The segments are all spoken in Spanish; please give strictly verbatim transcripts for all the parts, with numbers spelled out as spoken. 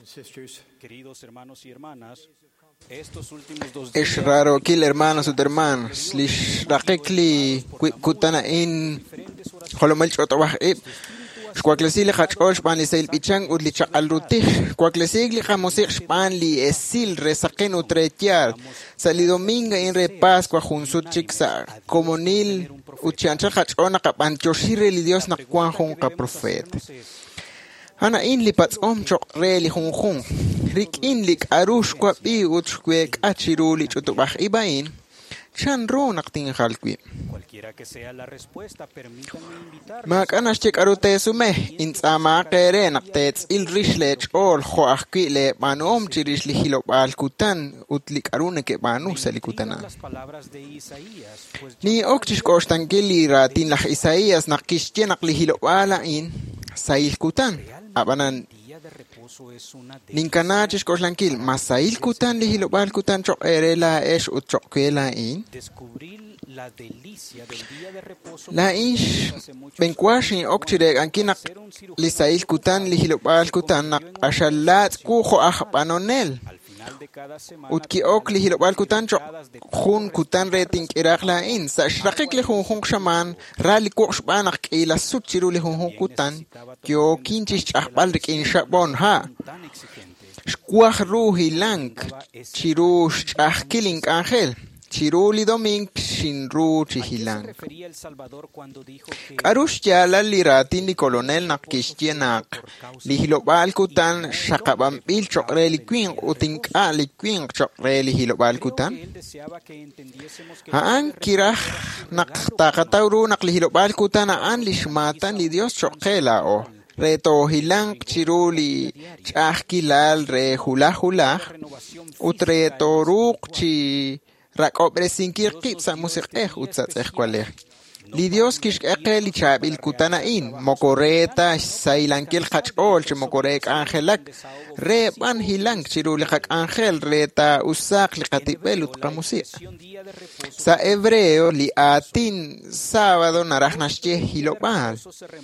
Queridos hermanos y hermanas, estos últimos dos Es días raro que hermanos y hermanas lish rakekli kutana in holomel chotawah ib Squaklesili hachol span li seil pichang ud li chaqal rutih Squaklesili jamosik span li esil resaqen utretial Sali dominga in re Pascua junsut chiksa comunil uchancha hachona kapanchoshire li Dios nakwan jun ka profet Hana in li pats om chok re li jun jun Rik in lik arush kwa pi uchkwek achiru li chutubah ibain Chan ro nakting halkwi cualquiera que sea la respuesta, permítanme invitarles Mak anas chik arute sume intsama kere naktets il rishlech ol khoakwi le manom chirish li hilo balkutan utlik arune ke banu salikutana las palabras de Isaías, pues Ni okchish kostangili ratin lah Isaías nakish li hilo bala in sail kutan abanan día de reposo es una de Ninkanachish koslankil masail kutan li hilo balkutan chok erela esh utchokwela in descubrir la delicia del día de reposo. La ish benkwashin okchirek ankinak li sail kutan li hilo balkutan nak ashalat kujo ahpanonel Al final de cada semana, Utki ok li hilo balkutan chok khun kutan reting irakla in sa shrakik li hun hun shaman rali kush banak ila suchiru li hun hun kutan kyo kinchish ahbal rik in shabon ha tan exigente, Shkwah ruhi lang chirush ahkiling angel chiruli doming shinru chihilang refería El Salvador cuando dijo que Karush yala li ratin li kolonel nak kishyenak li hilobal kutan shakabam bil chokre li queen utink a li queen chokre li hilobal kutan él deseaba que entendiésemos que Haan kirah nak takatawru nak li hilobal kutan aan li shmatan li Dios chokela o reto hilang chiruli chahkilal re hula hula utreto ruk chi Rakobre sinkir kip sa musik eh utsat eh kwaleh. Li Dios kish ekeli chabil kutana in mokoreta sailankil khachol che mokorek angelak re ban hilang chiruli khak angel reta usak li qatibel utqamusi. Sa hebreo li atin sábado narajnashche hilopal.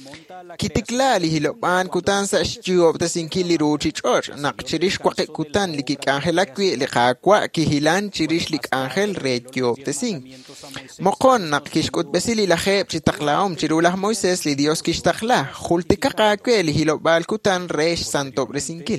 Kitikla li hilopan kutan sa shchiob ta sinkil li ruchi chor nak chirish kwaqi kutan li kik angelak wi li khakwa ki hilan chirish lik angel re kiob ta sing. Mokon nak kishkut besili la kheb chitaklaom chirulah Moises li Dios kishtakla khultika qakwe li hilobal kutan resh santo bresinkil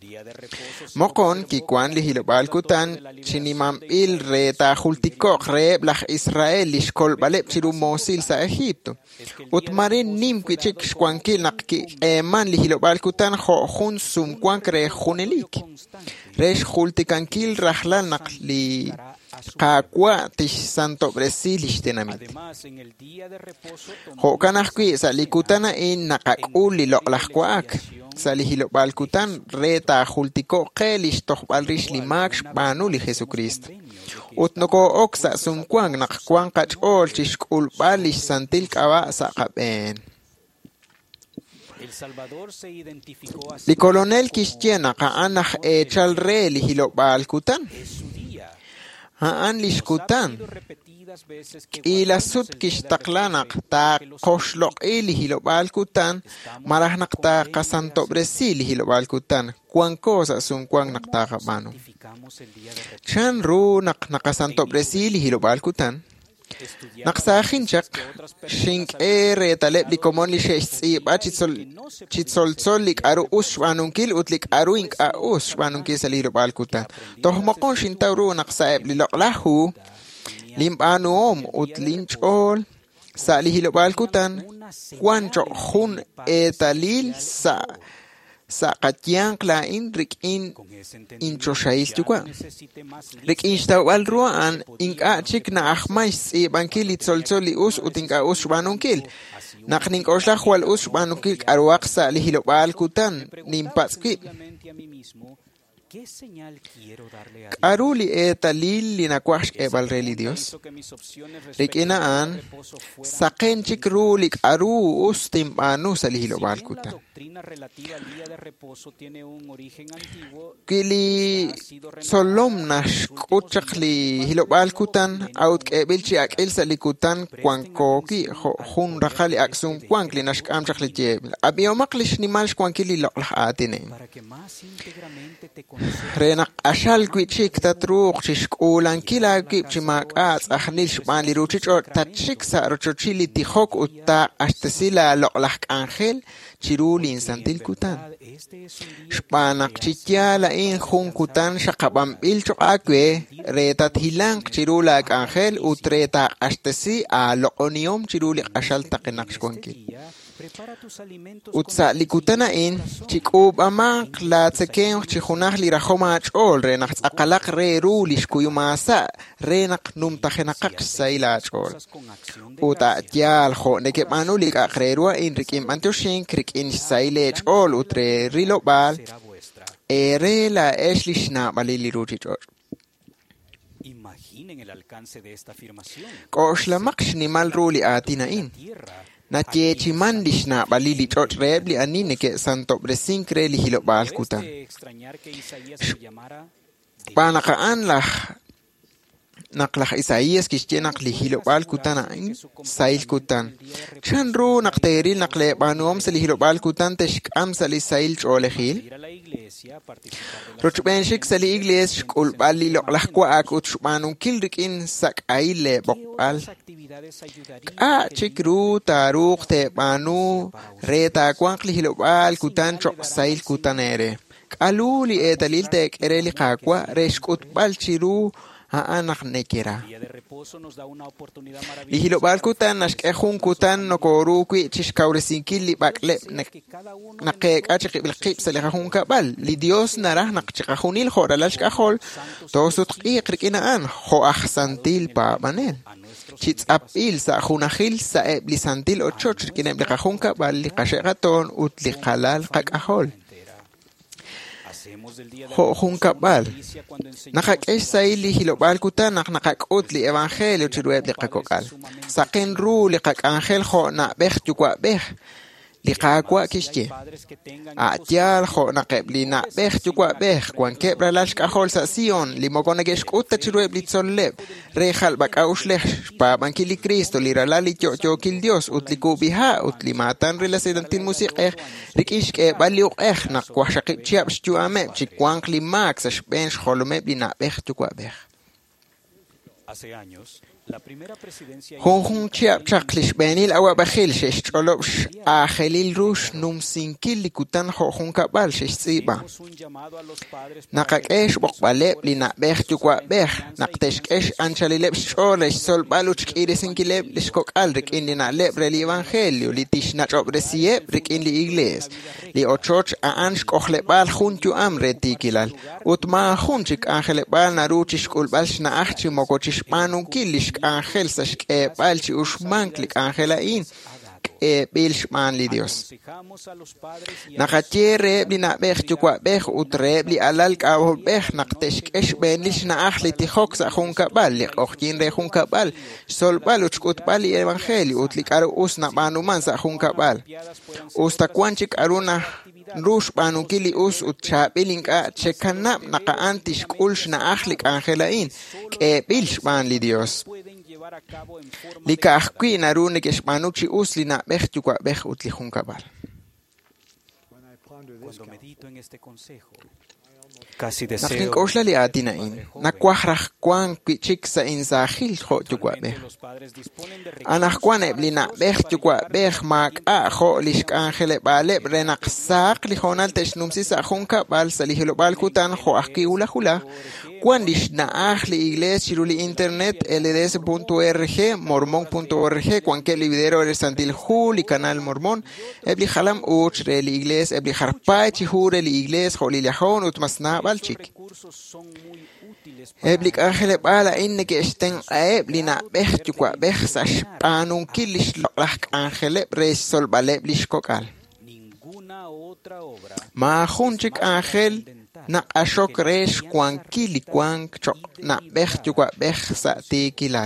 Mokon kikwan li hilobal kutan chinimam il reta khultikok reb lah Israel li shkol baleb chiru Mosil sa Egipto utmarin nim kwichik shkwankil nak ki eman li hilobal kutan kho khun sum kwank re khunelik resh khultikankil rahlal nak li Kakwa tish santo Brasil ishtenamit. Ho kanakwi sa likutana in nakakuli loklahkwak. Sa lihilobalkutan reta hultiko kelish tohbalrish limak banu li Jesucristo. Utnoko oksa sumkwang nakkwang kachol chishkul balish santil kawa sa kaben. Li colonel Kishtiena kaanak echal re lihilobalkutan. Haan lishkutan ila sut kishtaklanak ta koshloq ili hilobal kutan marahnak ta kasanto Brasil hilobal kutan kwan cosa sun kwan nakta kabano chan ru nak nakasanto Brasil hilobal kutan Naksahin chak shink ere taleb li komon li sheshi ba chitsol chitsol lik aru ushwanunkil utlik aru ink a ushwanunkil saliro balkutan toh makon shintawru naksaib li loqlahu limpanom utlinchol sa li hilo balkutan kwancho hun etalil sa sa katyang klain rik in incho shais tukwa rik inchtaw alruan inka chik na ahmais i bankili tsoltsoli us utinka us banunkil nakning osla khwal us banunkil arwaq sa li hilobal kutan nimpatski ¿Qué señal quiero darle a Dios? Aruli eta lili na kwash ebal reli Dios. Rikinaan saqen chikrulik aru ustim anu salihilo balkutan. Kili solomnash kuchakli hilo balkutan out kebilchi ak el salikutan kwankoki hun rakali aksum kwankli nash kamchakli jebl. Abiomaklish nimalsh kwankili loklah atine. Renak ashal kwichik tatruk chishkulan kila kipchimak as ahnil shban li ruchich or tachik sa rochochili tihok utta astasila loklah angel chiruli insantil kutan. Shpanak chityala in hun kutan shakabam ilcho akwe retat hilang chirula angel utreta astasi a lokonium chiruli ashal takinak shkonkil. Utsa likutana in chikub amak la tseken chikhunah li rahoma chol renak akalak re rulish kuyumasa renak num tahenakak saila chol uta tial ho neke manulik akrerua in rikim antoshin krik in saile chol utre rilobal ere la eshlishna balili ruchi chol. Imaginen el alcance de esta afirmación. Koshla makshni mal ruli atina in. Natye chimandish na balili chot rebli anine ke santo bresinkre li hilo balkutan. Panakaan lah naklah Isaías kishchenak li hilo balkutan ain sail kutan. Chanru nakteril nakle banuom sa li hilo balkutan teshkam sa li sail cholehil. Rochbenshik sa li iglesia kul bali loklah kwa ak utshbanun kilrikin sak aile bokbal. Ka chikru taruk te banu reta kwankli hilobal kutan chok sail kutanere. Kaluli etalil tek ereli kakwa reshkut bal chiru haanak nekira. Lihilobal kutan nashkehun kutan nokoru kwi chishkauresinkin li baklep nakek achik bilqib salihahun kabal. Li Dios narah nakchikahunil horalash kahol tosut iqrikinaan ho ahsantil pa manel. Chits apil sa hunahil sa eblisantil ochoch kinem likahun kabal li kashegaton ut li kalal kakahol. Ho hun kabal. Nakak es saili hilobal kutan nak nakak utli evangelio chirueb li kakokal. Saken ru li kak angel ho na bech chukwa bech. Li kakwa kishye. Atial ho na kebli na bech chukwa bech. Kwan kebra lash kahol sa sion. Li mogonegesh kutta chirueb li tzonleb. Rejal bakaush lech. Pa bankili Cristo li ralali cho cho kil Dios. Utli kubiha. Utli matan relasedantin musik eh. Rikish ke baliuk eh. Nak kwa shakip chiap shchu ameb. Chikwank li max. Ashbensh holomeb li na bech chukwa bech. Hace años, la primera presidencia Hun hun chiap chaklish benil awa bakhil shesh cholobsh a khelil rush num sinkil likutan ho hun kabal shesh tsiba. Nakakesh bokbaleb li na bech chukwa bech. Nakteshkesh anchalileb sholesh sol baluch kire sinkileb lishkok alrik in li na lebre li evangelio li tish nachop resieb rik in li igles. Li ochoch a ansh kochle bal hun tu amre tikilal. Utma hun chik angele bal na ruchish kulbal shna achchi mokochish panu kilish angel sash ke balchi ushmanklik angela in e bilshman li Dios. Nakatiere bina bech chukwa bech utre bli alal ka bech naktesh kesh benlish na achli tihok sa hun kabal li ochkin re hun kabal sol baluch kut bali evangeli utlik aru us na banuman sa hun kabal. Usta kwanchik aruna rush banu kili us utchabeling ka chekanap naka antish kulsh na achlik angelain ke bilshman li Dios. Lika akwi narune keshmanuchi usli na bech chukwa bech utli hun kabal. Cuando medito en este consejo, casi Nakin deseo koshla li atina in. Nakwahrach kwan kichik sa insahil ho chukwa bech. Anak kwan ebli na bech chukwa bech mak a ho lishk angele baleb renak sak li honal teshnumsi sa hun kabal sa li hilobal kutan ho akki ula hula. Kwan lish na achli iglesia chiruli internet L D S punto org mormon punto org kwan ke li video resantil hu li canal mormon ebli halam uch re li iglesia ebli harpay chihure li iglesia ho li lihon ut masna balchik. Eblik angele bala inne ke esten ebli na bech chukwa bech sa shpanun kilish lak angele res sol baleb lish kokal. ninguna otra obra Ma hunchik angel na ashok resh kwan kili kwan chok na bech chukwa bech sa ti kilal.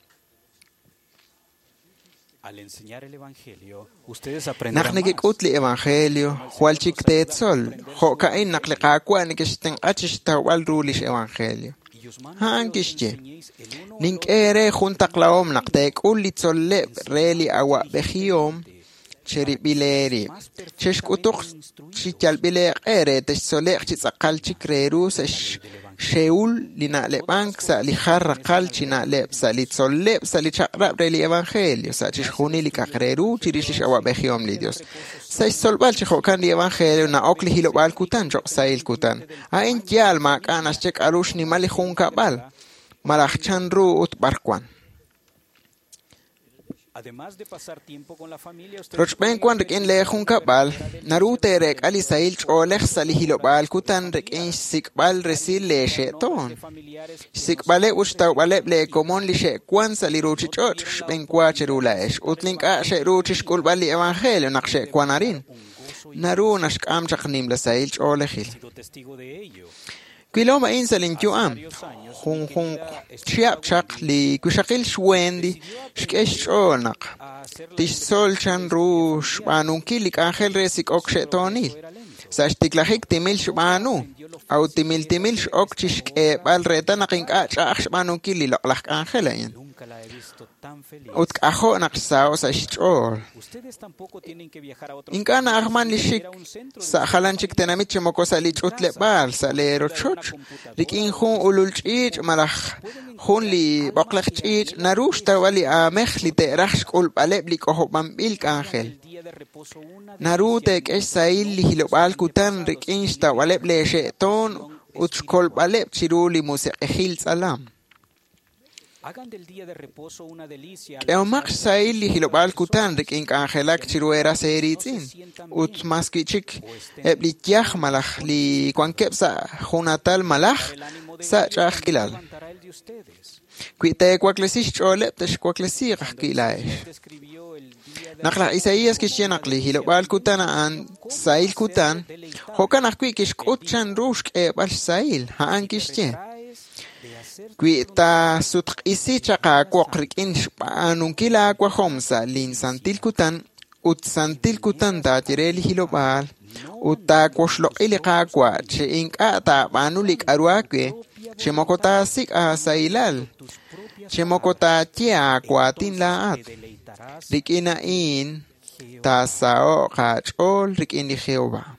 Al enseñar el evangelio, ustedes aprenderán Naknegik utli evangelio, hualchik teetzol, ho kain naklikakwa nikishten achishta rulish evangelio. Haan kishche. Nink ere juntak laom naktek uli tzolle reli awa bechiom, cheri bileri. Cheshk utuk chichal biler ere teshzolek chitzakal chikreru sesh sheul lina lebank sa lijarra kalchina lep sa litzollep sa lichakrab reli evangelio sa chishjuni likakreru chirishlish awa bechiom li Dios. Sa solbal chihokan li evangelio na okli hilobal kutan chok sa il kutan. A intial mak anas chek arush ni malihun kabal. Malachchan ru ut barkwan. Además de pasar tiempo con la familia, ustedes Rochben kwan rek in lehun kabal, narute rek ali sail cholech sali hilobal kutan rek in sikbal resil le sheton. Sikbale ustaw bale le komon li she kwan sali ruchi chot, shben kwa cherulaesh, utlink a she ruchi shkul bali evangelio nak she kwanarin. Naru nashk am chaknim la sail cholechil. sido testigo de ello. Quiloma insalin am, hun hun chiap chak li kushakil shwendi, shkesh chonak. Tish sol chan ru shbanun kilik angel resik ok shetonil. Sash tiklahik timil shbanu, au timil timil shok chishk e bal reta naking ach ach shbanun kili loklak angel ayin. Nunca la he visto tan feliz. Ut aho naksao sa shchol. Ustedes tampoco tienen que viajar a otros Inkana ahman li shik, sa halanchik tenamit chimoko sa li chutle bal, sa le rochoch. Rikin hun ulul chich malach, hun li baklach chich, narush tawali amech li te rachk ul baleb li koho bambil angel. día de reposo una Narutek es sail li hilobal kutan rikin tawaleb le sheton, utskol baleb chiruli museqehil salam. hagan del día de reposo una delicia. Eomak sail li hilobal kutan rikin angelak chiruera seritzin. Ut maskichik eblitiach malach li kwankep sa hunatal malach sa chach kilal. Levantará el de ustedes. Kuite kwaklesish cholep tesh kwaklesir kilaesh. Describió el día de Nakla Isaías kishyanak li hilobal kutan an sail kutan. Hokan akwi kish kutchan rushk e bal sail haan kishye. de hacer Kuita sutq isi chaka kwakrik in shpaanun kila kwa homsa lin santil kutan ut santil kutan ta tireli hilobal uta kwashlo ilika kwa che inka ta banulik arwakwe che mokota sik a sailal che mokota tia kwa tin laat deleitarás rikina in ta sao kachol rikin li Jehová.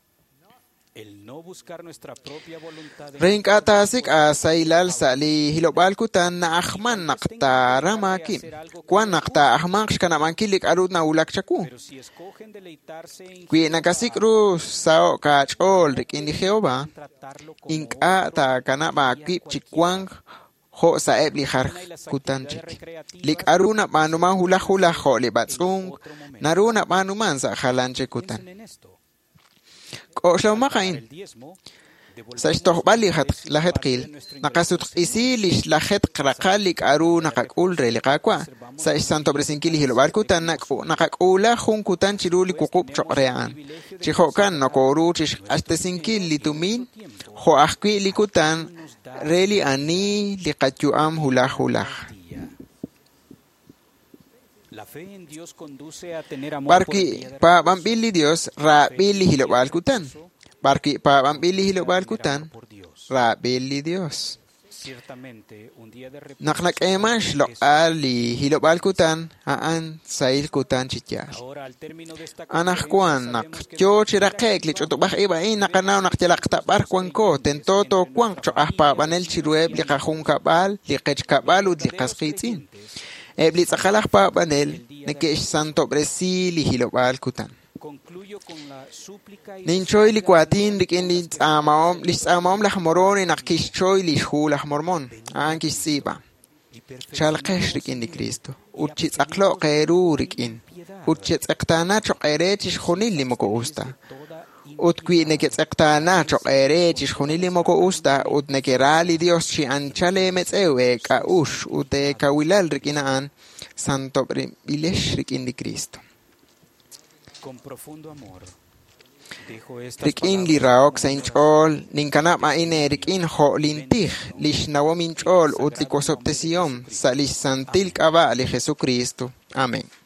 el no buscar nuestra propia voluntad en Rinka sik a sailal sali hilobal kutan na ahman nakta ramakin. Kwan nakta ahman shkana mankilik arud na ulak chaku. pero si escogen deleitarse en Kwi nakasik ru sao kachol rikin li Jehová. tratarlo como Inka ta kana ba kip chikwang ho sa ebli har kutan chik. Lik aruna manuma hula hula ho li batsung. Naruna manuman sa halanche kutan. en esto. Koslaw makain. El diezmo Sa istohbali lahet qil, nakasut isilish lahet qraqalik aru nakakul relikakwa. Sa isanto bresinkili hilobal kutan nakakula hun kutan chiruli kukub chokrean. Chihokan nokoru chish astesinkili tumin, ho akwi likutan reli ani likatyuam hulah hulah. La fe en Dios conduce a tener amor por el Barki día de pa bambili Dios ra bili hilobal kutan. Barki pa bambili hilobal kutan por Dios. ra bili Dios. Ciertamente, un día de reposo. Naknak emash lo ali hilobal kutan aan sail kutan chityas. Ahora, al término de esta Anak conferencia, kwan sabemos nak que tyo chirakek li choto bah iba in nakanaw nak tilakta bar kwan ko tentoto kwan cho ahpa banel chirueb li kahung kabal li kech kabal ud li kaskitin. Ebli tsakhalak pa banel nekesh santo bresi li hilobal kutan. concluyo con la súplica y Ninchoy li kwatin rikin li tsamaom li tsamaom lah moroni nak kishchoy li shulah mormon aan kisiba. Chalqesh rikin li Cristo. Uchi tsaklo qeru rikin. Uchi tsaktana cho qerechis khunil li moko usta. Ut qui ne que tsaqtana cho qerechis khunil li moko usta ut ne que rali Dios chi anchale metsewe ka ush ute ka wilal rikinaan santo bilesh rikin li Cristo. con profundo amor. Dijo estas Rik'in li palabras raok como sa un inch'ol, ninkanap ma'ine rik'in ho lintij, lishnawo minch'ol ut likosoptesiyom, sa lisantil k'aba li Jesucristo. Amén.